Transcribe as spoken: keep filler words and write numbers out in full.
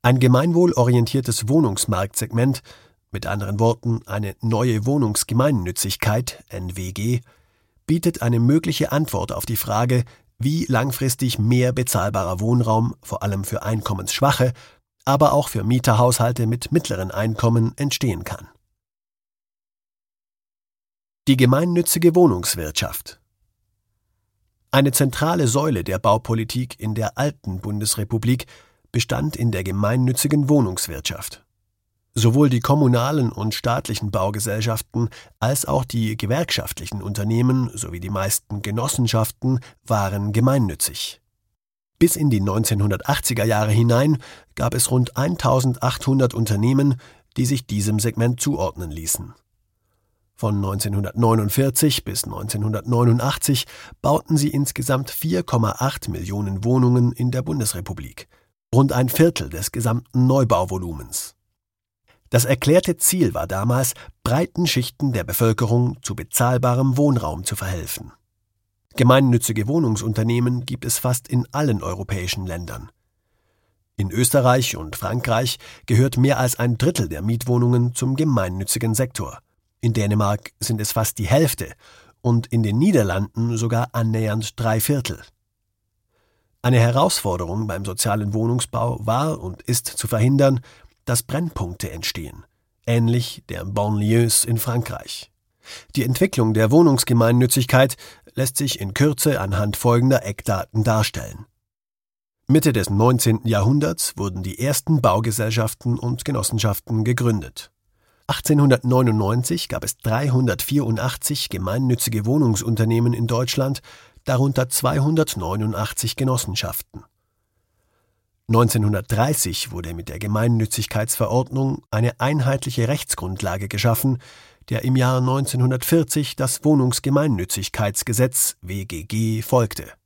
Ein gemeinwohlorientiertes Wohnungsmarktsegment, mit anderen Worten eine neue Wohnungsgemeinnützigkeit N W G, bietet eine mögliche Antwort auf die Frage, wie langfristig mehr bezahlbarer Wohnraum, vor allem für einkommensschwache, aber auch für Mieterhaushalte mit mittleren Einkommen entstehen kann. Die gemeinnützige Wohnungswirtschaft. Eine zentrale Säule der Baupolitik in der alten Bundesrepublik bestand in der gemeinnützigen Wohnungswirtschaft. Sowohl die kommunalen und staatlichen Baugesellschaften als auch die gewerkschaftlichen Unternehmen sowie die meisten Genossenschaften waren gemeinnützig. Bis in die neunzehnhundertachtziger Jahre hinein gab es rund eintausendachthundert Unternehmen, die sich diesem Segment zuordnen ließen. Von neunzehnhundertneunundvierzig bis neunzehnhundertneunundachtzig bauten sie insgesamt vier Komma acht Millionen Wohnungen in der Bundesrepublik, rund ein Viertel des gesamten Neubauvolumens. Das erklärte Ziel war damals, breiten Schichten der Bevölkerung zu bezahlbarem Wohnraum zu verhelfen. Gemeinnützige Wohnungsunternehmen gibt es fast in allen europäischen Ländern. In Österreich und Frankreich gehört mehr als ein Drittel der Mietwohnungen zum gemeinnützigen Sektor. In Dänemark sind es fast die Hälfte und in den Niederlanden sogar annähernd drei Viertel. Eine Herausforderung beim sozialen Wohnungsbau war und ist zu verhindern, dass Brennpunkte entstehen, ähnlich der Banlieues in Frankreich. Die Entwicklung der Wohnungsgemeinnützigkeit lässt sich in Kürze anhand folgender Eckdaten darstellen. Mitte des neunzehnten Jahrhunderts wurden die ersten Baugesellschaften und Genossenschaften gegründet. achtzehnhundertneunundneunzig gab es dreihundertvierundachtzig gemeinnützige Wohnungsunternehmen in Deutschland, darunter zweihundertneunundachtzig Genossenschaften. neunzehnhundertdreißig wurde mit der Gemeinnützigkeitsverordnung eine einheitliche Rechtsgrundlage geschaffen, der im Jahr neunzehnhundertvierzig das Wohnungsgemeinnützigkeitsgesetz W G G folgte.